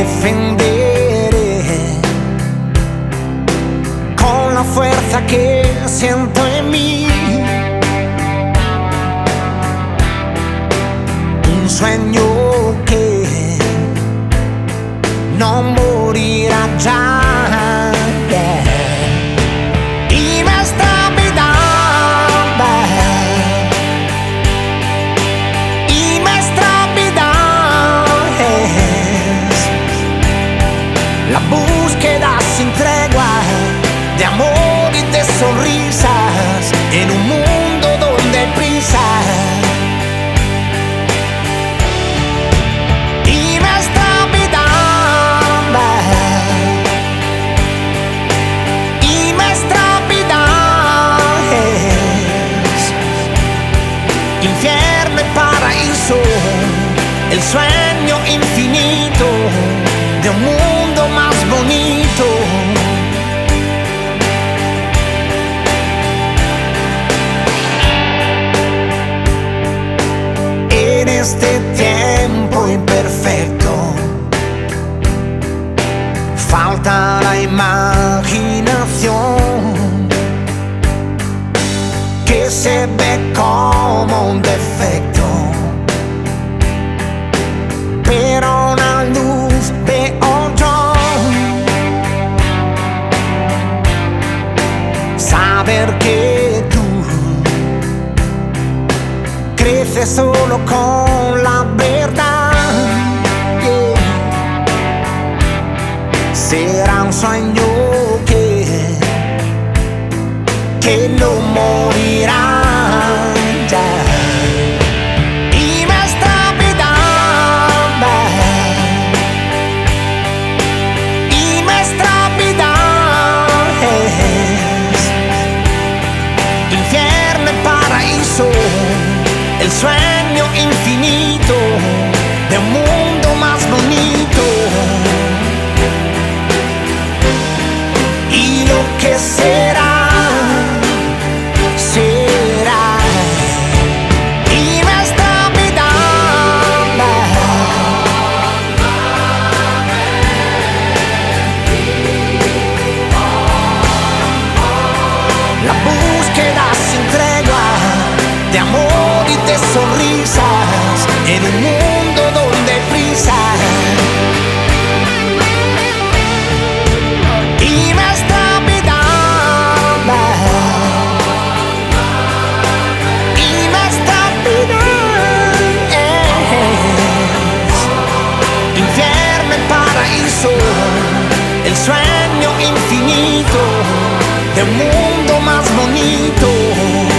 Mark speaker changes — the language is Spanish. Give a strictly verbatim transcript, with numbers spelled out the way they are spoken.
Speaker 1: defenderé con la fuerza que siento en mí. Un sueño que no morirá ya. Y nuestra vida, y nuestra vida es la búsqueda sin tregua de amor y de sonrisas en un mundo donde hay prisa. Infierno y paraíso, el sueño infinito de un mundo más bonito. En este tiempo imperfecto falta la imaginación, que se ve como un defecto, pero una luz veo yo. Saber que tú creces solo con la verdad, yeah. Será un sueño que que no morirá ya. Y nuestra vida, y nuestra vida es infierno y paraíso, el sueño infinito de un mundo más bonito. Y lo que será de amor y de sonrisas en un mundo donde hay prisa. Y nuestra vida, y nuestra vida es infierno y paraíso, el sueño infinito de un mundo más bonito.